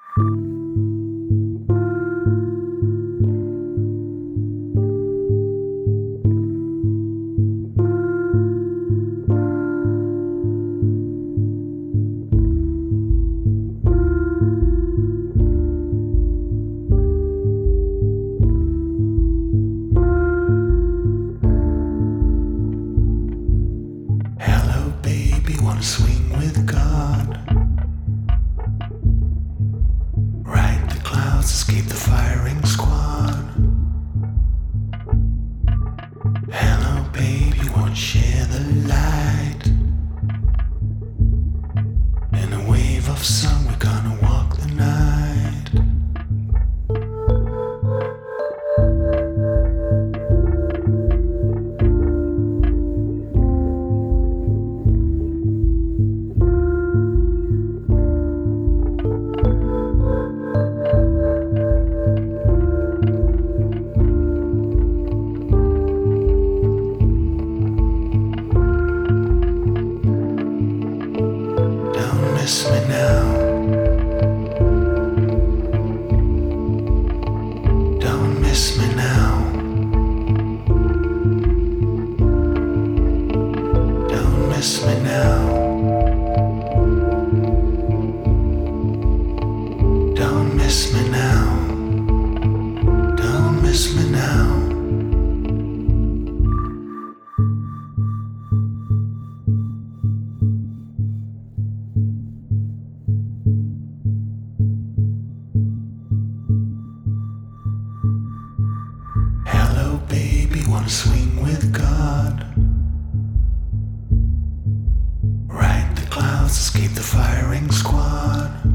Hello, baby, wanna swing with God? Ride the clouds, escape the firing squad. Hello, baby, wanna share the light? In a wave of sun, we're gonna walk the night. Don't miss me now. Don't miss me now. Don't miss me now. Don't miss me now. Don't miss me now. Hello, baby, wanna swing with God? Ride the clouds, escape the firing squad.